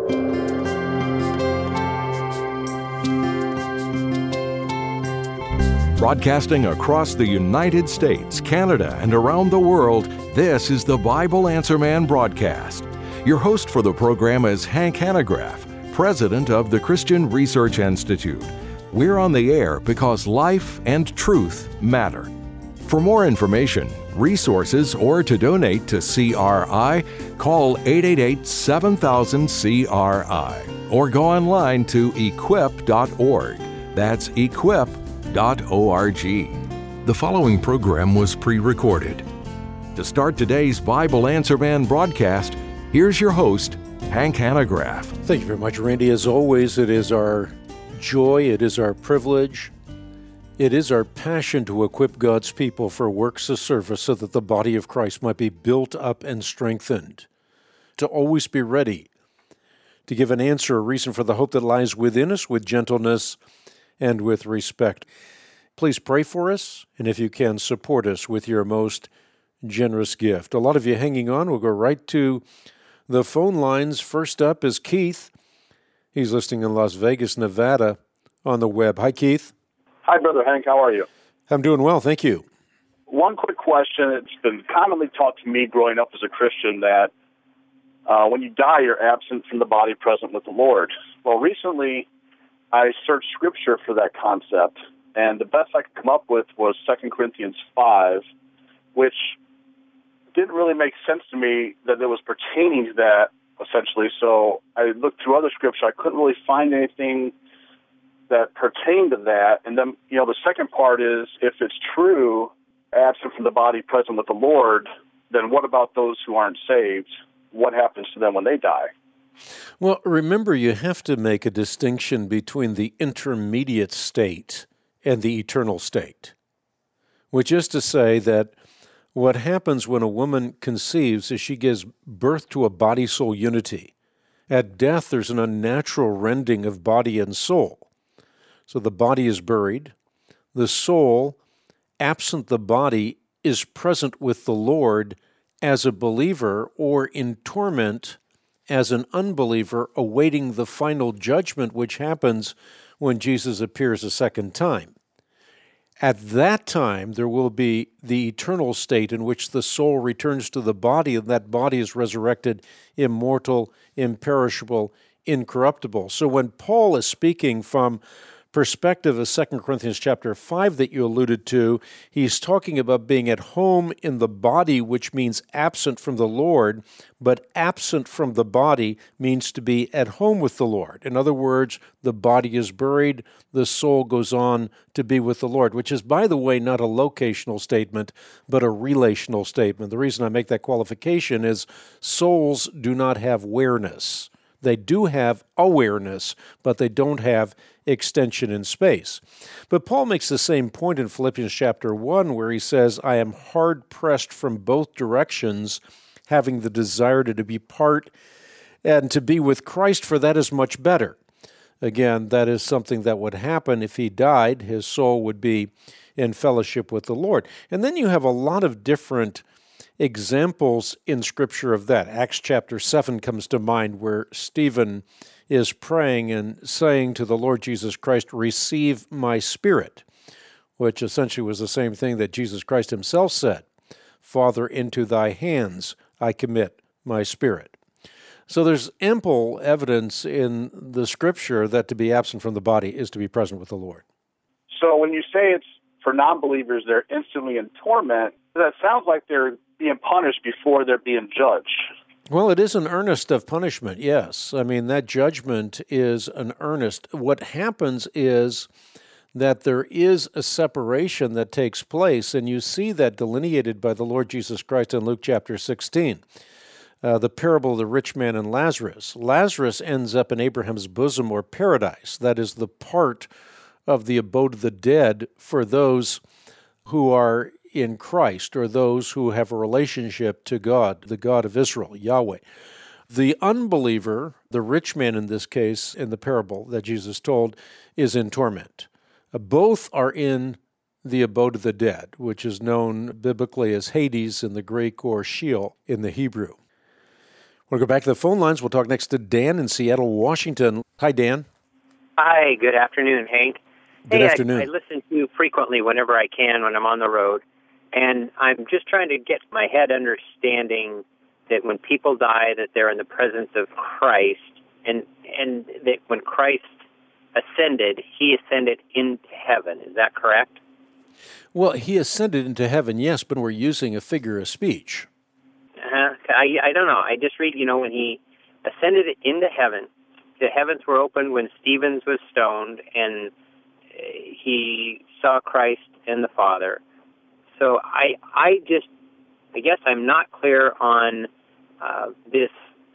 Broadcasting across the United States, Canada, and around the world, this is the Bible Answer Man broadcast. Your host for the program is Hank Hanegraaff, president of the Christian Research Institute. We're on the air because life and truth matter. For more information, resources, or to donate to CRI, call 888-7000-CRI or go online to equip.org. That's equip.org. The following program was pre-recorded. To start today's Bible Answer Man broadcast, here's your host, Hank Hanegraaff. Thank you very much, Randy. As always, it is our joy, it is our privilege, it is our passion to equip God's people for works of service so that the body of Christ might be built up and strengthened, to always be ready to give an answer, a reason for the hope that lies within us with gentleness and with respect. Please pray for us, and if you can, support us with your most generous gift. A lot of you hanging on. We'll go right to the phone lines. First up is Keith. He's listening in Las Vegas, Nevada, on the web. Hi, Keith. Hi, Brother Hank. How are you? I'm doing well, thank you. One quick question. It's been commonly taught to me growing up as a Christian that when you die, you're absent from the body, present with the Lord. Well, recently, I searched Scripture for that concept, and the best I could come up with was 2 Corinthians 5, which didn't really make sense to me that it was pertaining to that, essentially. So I looked through other Scripture. I couldn't really find anything that pertained to that. And then, the second part is, if it's true, absent from the body, present with the Lord, then what about those who aren't saved? What happens to them when they die? Well, remember, you have to make a distinction between the intermediate state and the eternal state, which is to say that what happens when a woman conceives is she gives birth to a body-soul unity. At death, there's an unnatural rending of body and soul. So the body is buried. The soul, absent the body, is present with the Lord as a believer or in torment as an unbeliever, awaiting the final judgment which happens when Jesus appears a second time. At that time, there will be the eternal state in which the soul returns to the body, and that body is resurrected, immortal, imperishable, incorruptible. So when Paul is speaking from perspective of 2 Corinthians chapter 5 that you alluded to, he's talking about being at home in the body, which means absent from the Lord, but absent from the body means to be at home with the Lord. In other words, the body is buried, the soul goes on to be with the Lord, which is, by the way, not a locational statement, but a relational statement. The reason I make that qualification is souls do not have awareness. They do have awareness, but they don't have extension in space. But Paul makes the same point in Philippians chapter 1, where he says, I am hard-pressed from both directions, having the desire to depart and to be with Christ, for that is much better. Again, that is something that would happen if he died. His soul would be in fellowship with the Lord. And then you have a lot of different examples in Scripture of that. Acts chapter 7 comes to mind, where Stephen is praying and saying to the Lord Jesus Christ, receive my spirit, which essentially was the same thing that Jesus Christ himself said, Father, into thy hands I commit my spirit. So there's ample evidence in the Scripture that to be absent from the body is to be present with the Lord. So when you say it's for non-believers, they're instantly in torment, that sounds like they're being punished before they're being judged. Well, it is an earnest of punishment, yes. I mean, that judgment is an earnest. What happens is that there is a separation that takes place, and you see that delineated by the Lord Jesus Christ in Luke chapter 16. The parable of the rich man and Lazarus. Lazarus ends up in Abraham's bosom, or paradise. That is the part of the abode of the dead for those who are in Christ, or those who have a relationship to God, the God of Israel, Yahweh. The unbeliever, the rich man in this case, in the parable that Jesus told, is in torment. Both are in the abode of the dead, which is known biblically as Hades in the Greek or Sheol in the Hebrew. We'll go back to the phone lines. We'll talk next to Dan in Seattle, Washington. Hi, Dan. Hi, good afternoon, Hank. Good afternoon. I listen to you frequently whenever I can when I'm on the road, and I'm just trying to get my head understanding that when people die, that they're in the presence of Christ, and that when Christ ascended, he ascended into heaven. Is that correct? Well, he ascended into heaven, yes, but we're using a figure of speech. I don't know. I just read, when he ascended into heaven, the heavens were opened when Stephen was stoned, and he saw Christ and the Father. So I guess I'm not clear on this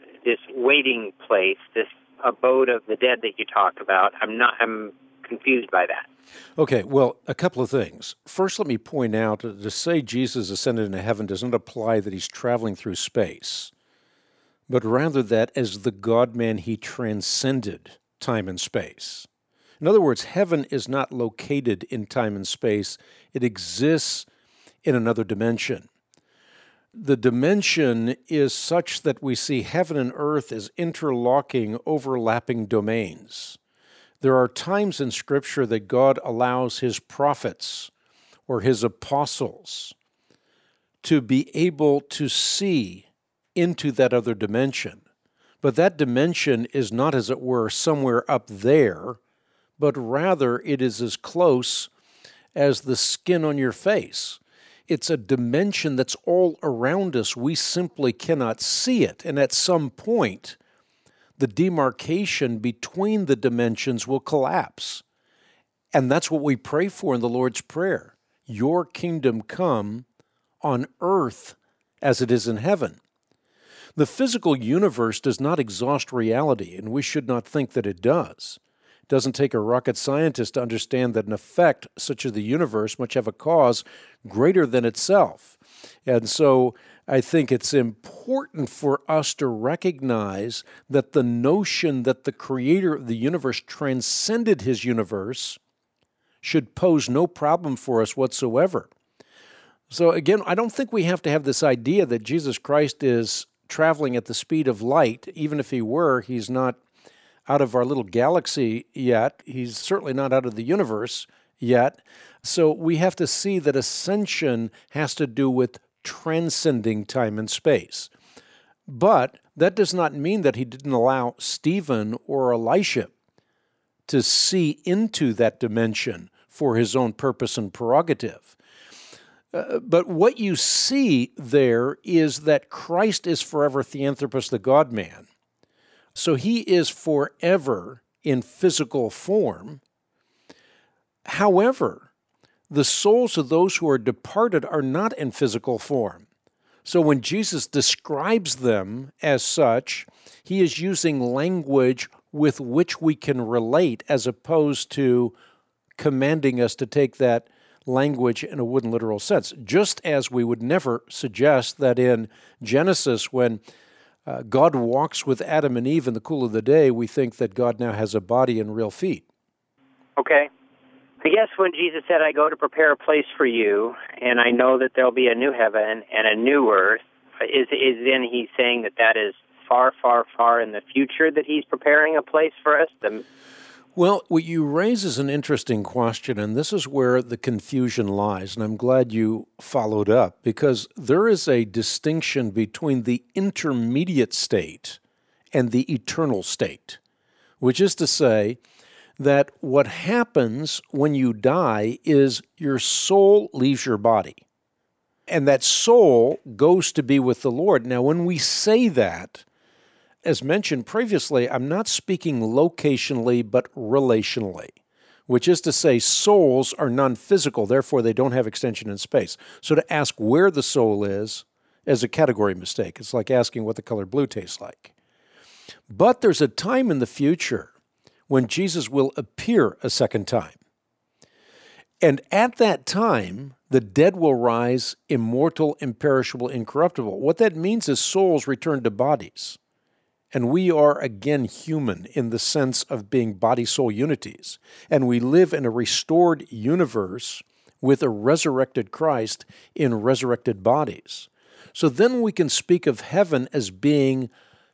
waiting place, this abode of the dead that you talk about. I'm confused by that. Okay, well, a couple of things. First, let me point out to say Jesus ascended into heaven does not imply that he's traveling through space, but rather that as the God-man, he transcended time and space. In other words, heaven is not located in time and space. It exists in another dimension. The dimension is such that we see heaven and earth as interlocking, overlapping domains. There are times in Scripture that God allows his prophets or his apostles to be able to see into that other dimension. But that dimension is not, as it were, somewhere up there, but rather it is as close as the skin on your face. It's a dimension that's all around us. We simply cannot see it. And at some point, the demarcation between the dimensions will collapse. And that's what we pray for in the Lord's Prayer. Your kingdom come on earth as it is in heaven. The physical universe does not exhaust reality, and we should not think that it does. It doesn't take a rocket scientist to understand that an effect such as the universe must have a cause greater than itself. And so I think it's important for us to recognize that the notion that the creator of the universe transcended his universe should pose no problem for us whatsoever. So again, I don't think we have to have this idea that Jesus Christ is traveling at the speed of light. Even if he were, he's not out of our little galaxy yet. He's certainly not out of the universe yet. So we have to see that ascension has to do with transcending time and space. But that does not mean that he didn't allow Stephen or Elisha to see into that dimension for his own purpose and prerogative. But what you see there is that Christ is forever Theanthropos, the God-man. So he is forever in physical form. However, the souls of those who are departed are not in physical form. So when Jesus describes them as such, he is using language with which we can relate as opposed to commanding us to take that language in a wooden literal sense. Just as we would never suggest that in Genesis when God walks with Adam and Eve in the cool of the day, we think that God now has a body and real feet. Okay. I guess when Jesus said, I go to prepare a place for you, and I know that there'll be a new heaven and a new earth, is then he's saying that is far, far, far in the future that he's preparing a place for us? Well, what you raise is an interesting question, and this is where the confusion lies, and I'm glad you followed up, because there is a distinction between the intermediate state and the eternal state, which is to say that what happens when you die is your soul leaves your body, and that soul goes to be with the Lord. Now, when we say that, as mentioned previously, I'm not speaking locationally, but relationally, which is to say souls are non-physical, therefore they don't have extension in space. So to ask where the soul is a category mistake. It's like asking what the color blue tastes like. But there's a time in the future when Jesus will appear a second time. And at that time, the dead will rise immortal, imperishable, incorruptible. What that means is souls return to bodies. And we are again human in the sense of being body-soul unities. And we live in a restored universe with a resurrected Christ in resurrected bodies. So then we can speak of heaven as being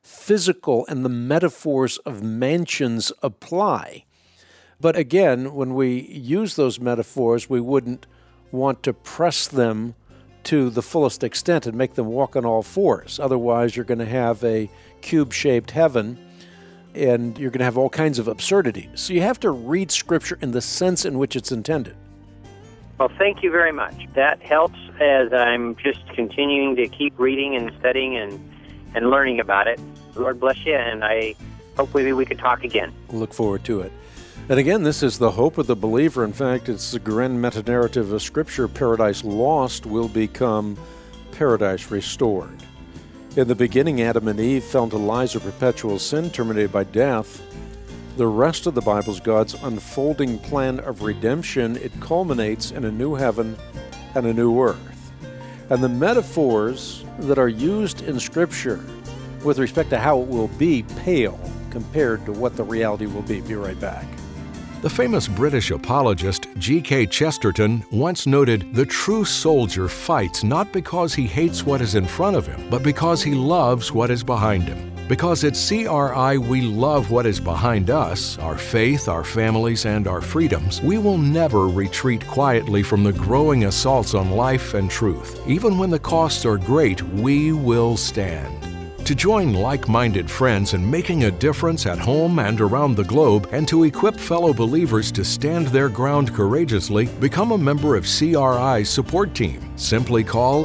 physical and the metaphors of mansions apply. But again, when we use those metaphors, we wouldn't want to press them to the fullest extent and make them walk on all fours. Otherwise, you're going to have a cube-shaped heaven, and you're going to have all kinds of absurdities. So you have to read Scripture in the sense in which it's intended. Well, thank you very much. That helps as I'm just continuing to keep reading and studying and learning about it. Lord bless you, and I hope we could talk again. Look forward to it. And again, this is the hope of the believer. In fact, it's the grand meta-narrative of Scripture. Paradise lost will become paradise restored. In the beginning, Adam and Eve fell into lies of perpetual sin, terminated by death. The rest of the Bible is God's unfolding plan of redemption. It culminates in a new heaven and a new earth. And the metaphors that are used in Scripture with respect to how it will be pale compared to what the reality will be. Be right back. The famous British apologist G.K. Chesterton once noted, "The true soldier fights not because he hates what is in front of him, but because he loves what is behind him. Because at CRI we love what is behind us, our faith, our families, and our freedoms, we will never retreat quietly from the growing assaults on life and truth. Even when the costs are great, we will stand." To join like-minded friends in making a difference at home and around the globe, and to equip fellow believers to stand their ground courageously, become a member of CRI's support team. Simply call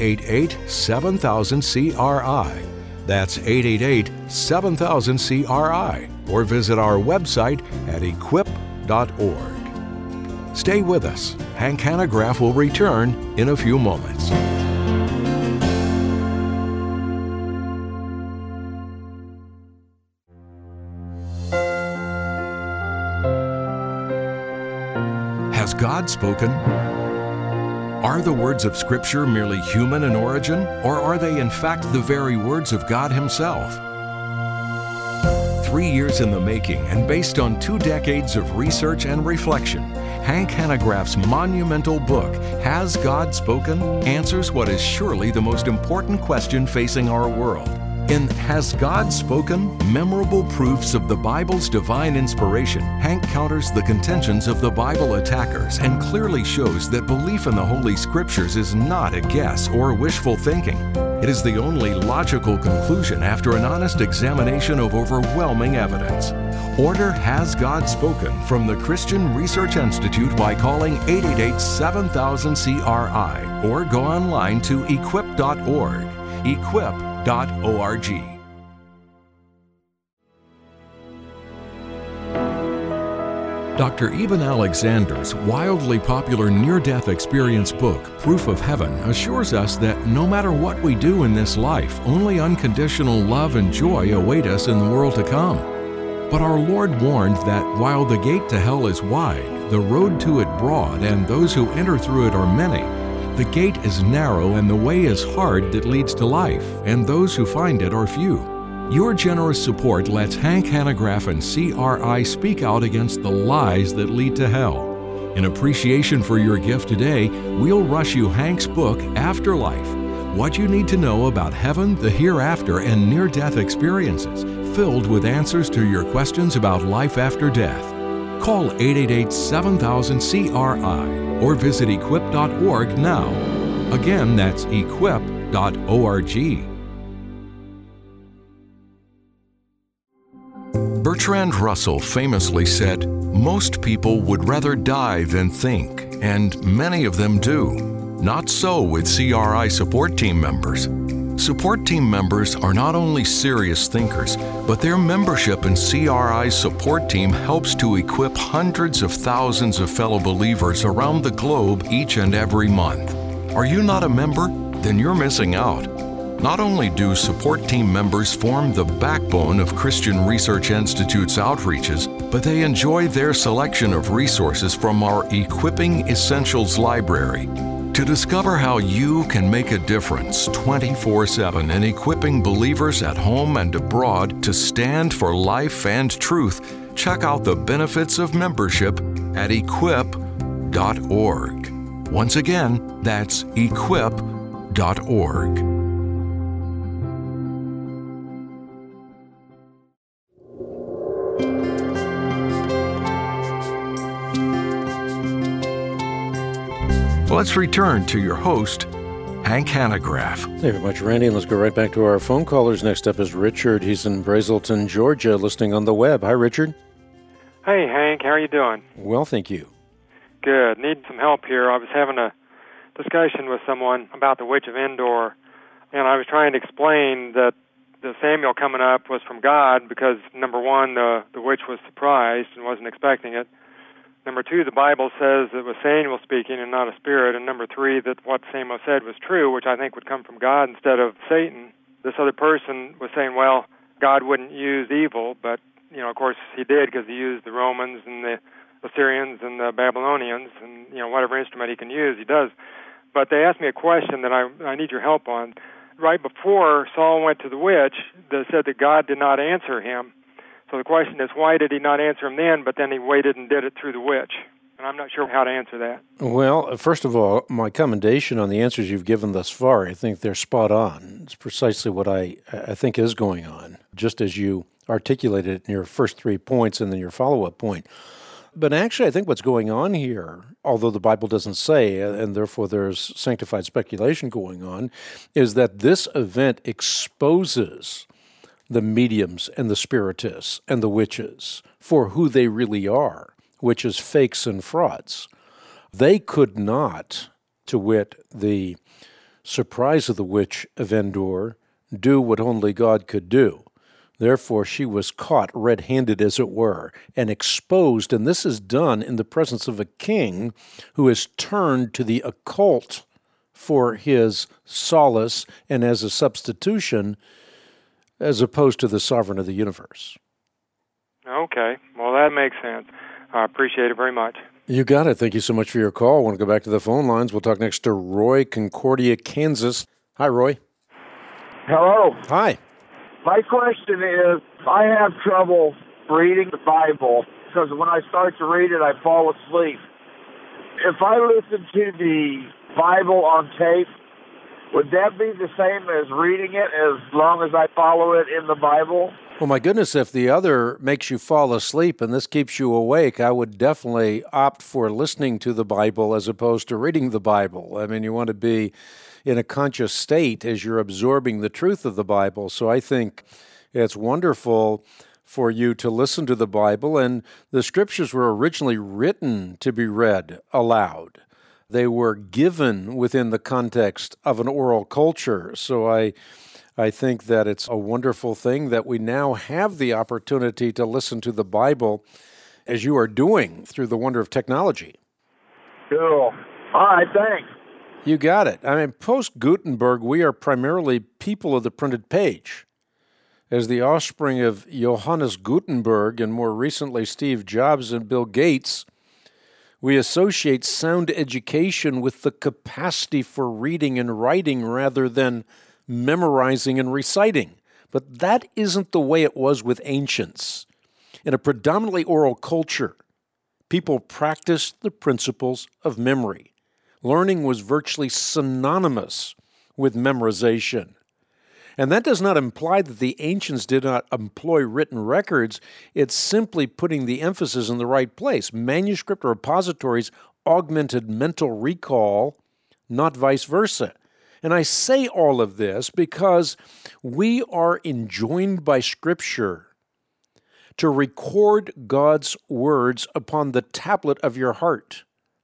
888-7000-CRI. That's 888-7000-CRI, or visit our website at equip.org. Stay with us. Hank Hanegraaff will return in a few moments. Has God spoken? Are the words of Scripture merely human in origin, or are they in fact the very words of God Himself? 3 years in the making and based on 2 decades of research and reflection, Hank Hanegraaff's monumental book, Has God Spoken?, answers what is surely the most important question facing our world. In Has God Spoken? Memorable Proofs of the Bible's Divine Inspiration, Hank counters the contentions of the Bible attackers and clearly shows that belief in the Holy Scriptures is not a guess or wishful thinking. It is the only logical conclusion after an honest examination of overwhelming evidence. Order Has God Spoken from the Christian Research Institute by calling 888-7000-CRI or go online to equip.org. Equip.org. Dr. Eben Alexander's wildly popular near-death experience book, Proof of Heaven, assures us that no matter what we do in this life, only unconditional love and joy await us in the world to come. But our Lord warned that while the gate to hell is wide, the road to it broad, and those who enter through it are many, the gate is narrow and the way is hard that leads to life, and those who find it are few. Your generous support lets Hank Hanegraaff and CRI speak out against the lies that lead to hell. In appreciation for your gift today, we'll rush you Hank's book, Afterlife: What You Need to Know About Heaven, the Hereafter, and Near-Death Experiences, filled with answers to your questions about life after death. Call 888-7000-CRI or visit equip.org now. Again, that's equip.org. Bertrand Russell famously said, "Most people would rather die than think, and many of them do. Not so with CRI support team members. Support team members are not only serious thinkers, but their membership in CRI's support team helps to equip hundreds of thousands of fellow believers around the globe each and every month. Are you not a member? Then you're missing out. Not only do support team members form the backbone of Christian Research Institute's outreaches, but they enjoy their selection of resources from our Equipping Essentials library. To discover how you can make a difference 24/7 in equipping believers at home and abroad to stand for life and truth, check out the benefits of membership at equip.org. Once again, that's equip.org. Let's return to your host, Hank Hanegraaff. Thank you very much, Randy. And let's go right back to our phone callers. Next up is Richard. He's in Brazelton, Georgia, listening on the web. Hi, Richard. Hey, Hank. How are you doing? Well, thank you. Good. Need some help here. I was having a discussion with someone about the Witch of Endor, and I was trying to explain that the Samuel coming up was from God because, number one, the witch was surprised and wasn't expecting it. Number two, the Bible says it was Samuel speaking and not a spirit. And number three, that what Samuel said was true, which I think would come from God instead of Satan. This other person was saying, well, God wouldn't use evil, but, of course he did because he used the Romans and the Assyrians and the Babylonians and, whatever instrument he can use, he does. But they asked me a question that I need your help on. Right before Saul went to the witch, they said that God did not answer him. So the question is, why did he not answer him then, but then he waited and did it through the witch? And I'm not sure how to answer that. Well, first of all, my commendation on the answers you've given thus far, I think they're spot on. It's precisely what I think is going on, just as you articulated it in your first 3 points and then your follow-up point. But actually, I think what's going on here, although the Bible doesn't say, and therefore there's sanctified speculation going on, is that this event exposes the mediums and the spiritists and the witches for who they really are, which is fakes and frauds. They could not, to wit, the surprise of the witch of Endor, do what only God could do. Therefore, she was caught red-handed, as it were, and exposed, and this is done in the presence of a king who has turned to the occult for his solace and as a substitution, as opposed to the sovereign of the universe. Okay. Well, that makes sense. I appreciate it very much. You got it. Thank you so much for your call. I want to go back to the phone lines. We'll talk next to Roy, Concordia, Kansas. Hi, Roy. Hello. Hi. My question is, I have trouble reading the Bible because when I start to read it, I fall asleep. If I listen to the Bible on tape, would that be the same as reading it as long as I follow it in the Bible? Well, my goodness, if the other makes you fall asleep and this keeps you awake, I would definitely opt for listening to the Bible as opposed to reading the Bible. I mean, you want to be in a conscious state as you're absorbing the truth of the Bible. So I think it's wonderful for you to listen to the Bible, and the Scriptures were originally written to be read aloud. They were given within the context of an oral culture. So I think that it's a wonderful thing that we now have the opportunity to listen to the Bible as you are doing through the wonder of technology. Cool. All right, thanks. You got it. I mean, post-Gutenberg, we are primarily people of the printed page. As the offspring of Johannes Gutenberg and more recently Steve Jobs and Bill Gates, we associate sound education with the capacity for reading and writing rather than memorizing and reciting. But that isn't the way it was with ancients. In a predominantly oral culture, people practiced the principles of memory. Learning was virtually synonymous with memorization. And that does not imply that the ancients did not employ written records. It's simply putting the emphasis in the right place. Manuscript repositories augmented mental recall, not vice versa. And I say all of this because we are enjoined by Scripture to record God's words upon the tablet of your heart.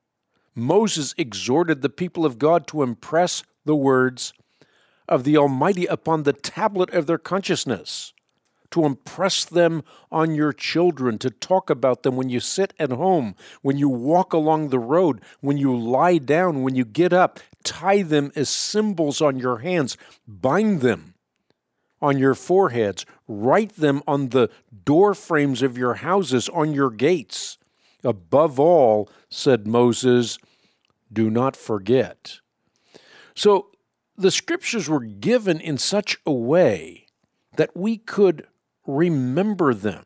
Moses exhorted the people of God to impress the words of the Almighty upon the tablet of their consciousness, to impress them on your children, to talk about them when you sit at home, when you walk along the road, when you lie down, when you get up. Tie them as symbols on your hands. Bind them on your foreheads. Write them on the door frames of your houses, on your gates. Above all, said Moses, do not forget. So the Scriptures were given in such a way that we could remember them.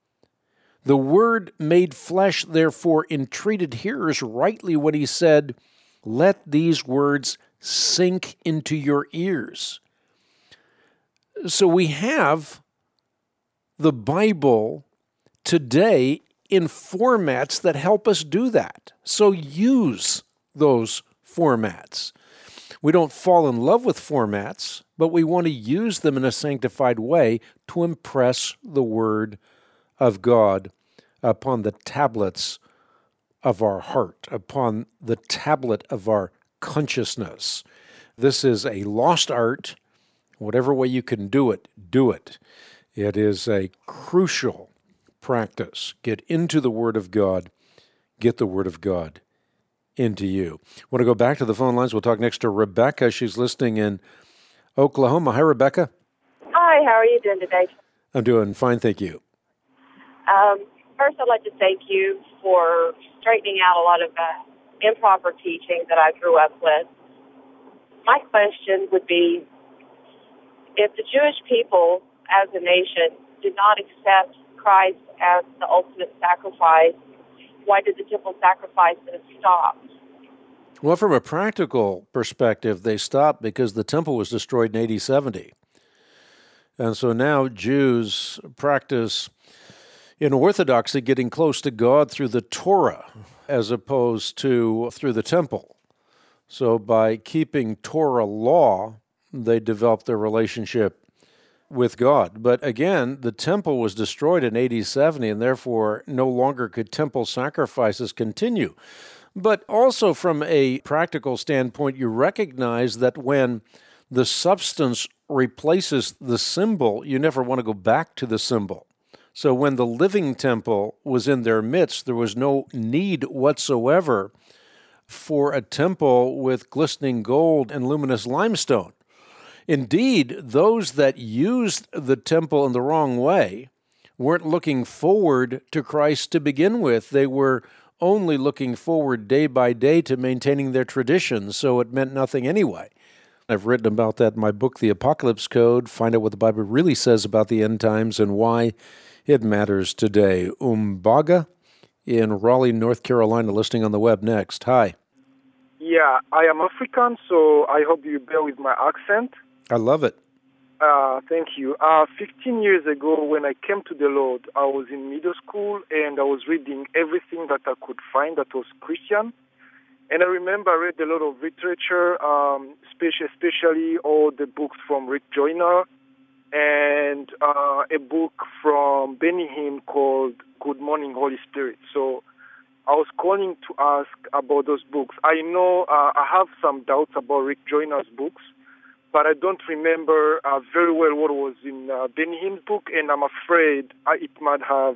The Word made flesh, therefore, entreated hearers rightly when he said, let these words sink into your ears. So we have the Bible today in formats that help us do that. So use those formats. We don't fall in love with formats, but we want to use them in a sanctified way to impress the Word of God upon the tablets of our heart, upon the tablet of our consciousness. This is a lost art. Whatever way you can do it, do it. It is a crucial practice. Get into the Word of God. Get the Word of God into you. I want to go back to the phone lines. We'll talk next to Rebecca. She's listening in Oklahoma. Hi, Rebecca. Hi, how are you doing today? I'm doing fine, thank you. First, I'd like to thank you for straightening out a lot of improper teaching that I grew up with. My question would be, if the Jewish people as a nation did not accept Christ as the ultimate sacrifice, why did the temple sacrifices stop? Well, from a practical perspective, they stopped because the temple was destroyed in AD 70. And so now Jews practice in orthodoxy getting close to God through the Torah as opposed to through the temple. So by keeping Torah law, they developed their relationship with God. But again, the temple was destroyed in AD 70, and therefore no longer could temple sacrifices continue. But also from a practical standpoint, you recognize that when the substance replaces the symbol, you never want to go back to the symbol. So when the living temple was in their midst, there was no need whatsoever for a temple with glistening gold and luminous limestone. Indeed, those that used the temple in the wrong way weren't looking forward to Christ to begin with. They were only looking forward day by day to maintaining their traditions, so it meant nothing anyway. I've written about that in my book, The Apocalypse Code. Find out what the Bible really says about the end times and why it matters today. Umbaga in Raleigh, North Carolina, listening on the web next. Hi. Yeah, I am African, so I hope you bear with my accent. I love it. Thank you. 15 years ago, when I came to the Lord, I was in middle school, and I was reading everything that I could find that was Christian. And I remember I read a lot of literature, especially all the books from Rick Joyner, and a book from Benny Hinn called Good Morning, Holy Spirit. So I was calling to ask about those books. I know I have some doubts about Rick Joyner's books, but I don't remember very well what was in Benny Hinn's book, and I'm afraid I might have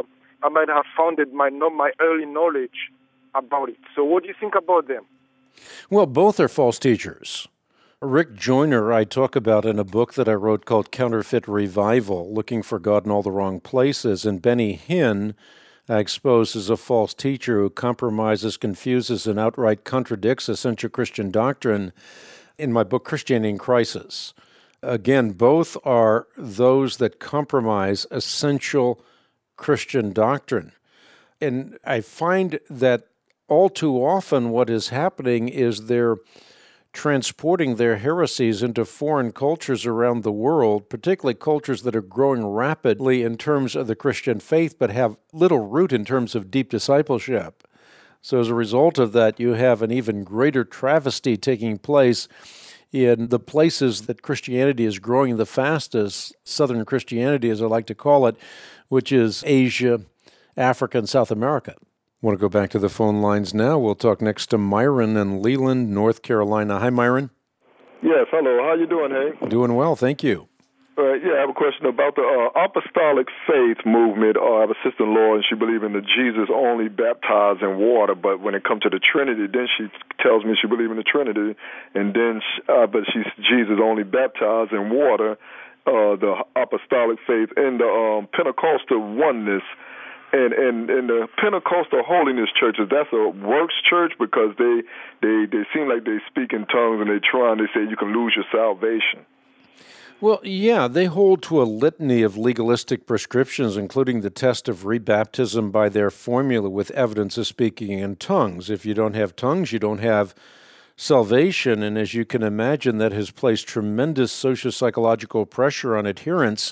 founded my early knowledge about it. So what do you think about them? Well, both are false teachers. Rick Joyner I talk about in a book that I wrote called Counterfeit Revival, Looking for God in All the Wrong Places, and Benny Hinn exposes a false teacher who compromises, confuses, and outright contradicts essential Christian doctrine in my book, Christianity in Crisis. Again, both are those that compromise essential Christian doctrine. And I find that all too often what is happening is they're transporting their heresies into foreign cultures around the world, particularly cultures that are growing rapidly in terms of the Christian faith, but have little root in terms of deep discipleship. So as a result of that, you have an even greater travesty taking place in the places that Christianity is growing the fastest, Southern Christianity, as I like to call it, which is Asia, Africa, and South America. I want to go back to the phone lines now. We'll talk next to Myron in Leland, North Carolina. Hi, Myron. Yes, hello. How you doing, Hank? Doing well, thank you. I have a question about the apostolic faith movement. I have a sister-in-law, and she believes in the Jesus only baptized in water, but when it comes to the Trinity, then she tells me she believes in the Trinity, and then but she's Jesus only baptized in water, the apostolic faith, and the Pentecostal oneness. And the Pentecostal Holiness churches, that's a works church because they seem like they speak in tongues and they say you can lose your salvation. Well, yeah, they hold to a litany of legalistic prescriptions, including the test of rebaptism by their formula with evidence of speaking in tongues. If you don't have tongues, you don't have salvation, and as you can imagine, that has placed tremendous socio-psychological pressure on adherents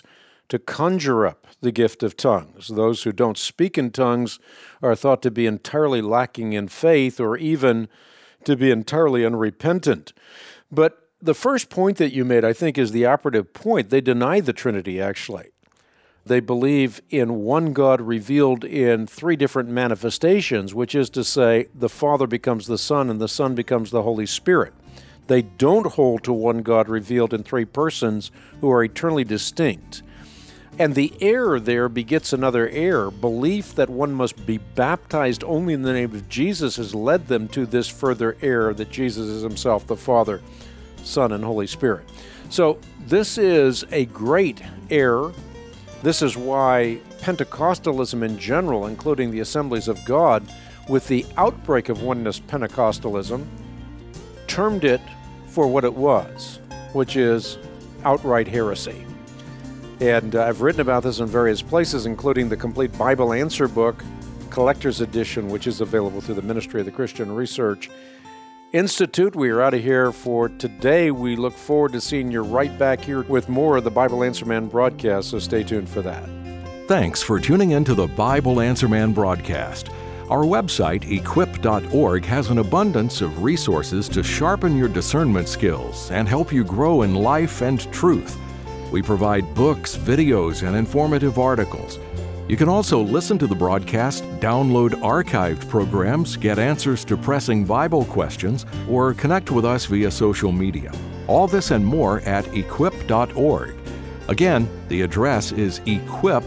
to conjure up the gift of tongues. Those who don't speak in tongues are thought to be entirely lacking in faith or even to be entirely unrepentant. But the first point that you made, I think, is the operative point. They deny the Trinity, actually. They believe in one God revealed in three different manifestations, which is to say, the Father becomes the Son and the Son becomes the Holy Spirit. They don't hold to one God revealed in three persons who are eternally distinct. And the error there begets another error. Belief that one must be baptized only in the name of Jesus has led them to this further error that Jesus is himself the Father, Son, and Holy Spirit. So this is a great error. This is why Pentecostalism in general, including the Assemblies of God, with the outbreak of oneness Pentecostalism, termed it for what it was, which is outright heresy. And I've written about this in various places, including the complete Bible Answer book, collector's edition, which is available through the Ministry of the Christian Research Institute. We are out of here for today. We look forward to seeing you right back here with more of the Bible Answer Man broadcast, so stay tuned for that. Thanks for tuning in to the Bible Answer Man broadcast. Our website, equip.org, has an abundance of resources to sharpen your discernment skills and help you grow in life and truth. We provide books, videos, and informative articles. You can also listen to the broadcast, download archived programs, get answers to pressing Bible questions, or connect with us via social media. All this and more at equip.org. Again, the address is equip.org.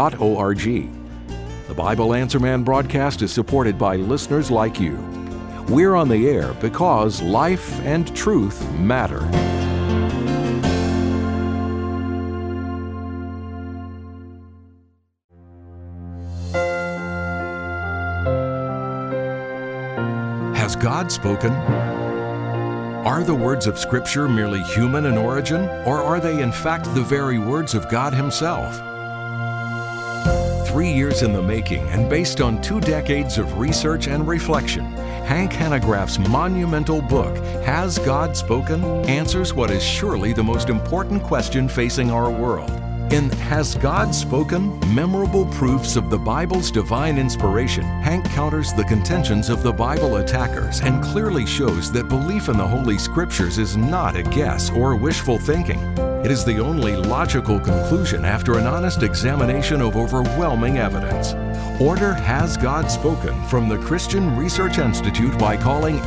The Bible Answer Man broadcast is supported by listeners like you. We're on the air because life and truth matter. Has God spoken? Are the words of Scripture merely human in origin, or are they in fact the very words of God Himself? 3 years in the making and based on 2 decades of research and reflection, Hank Hanegraaff's monumental book, Has God Spoken?, answers what is surely the most important question facing our world. In Has God Spoken? Memorable Proofs of the Bible's Divine Inspiration, Hank counters the contentions of the Bible attackers and clearly shows that belief in the Holy Scriptures is not a guess or wishful thinking. It is the only logical conclusion after an honest examination of overwhelming evidence. Order Has God Spoken from the Christian Research Institute by calling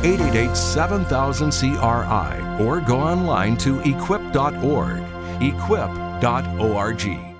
888-7000-CRI or go online to equip.org. Equip.org.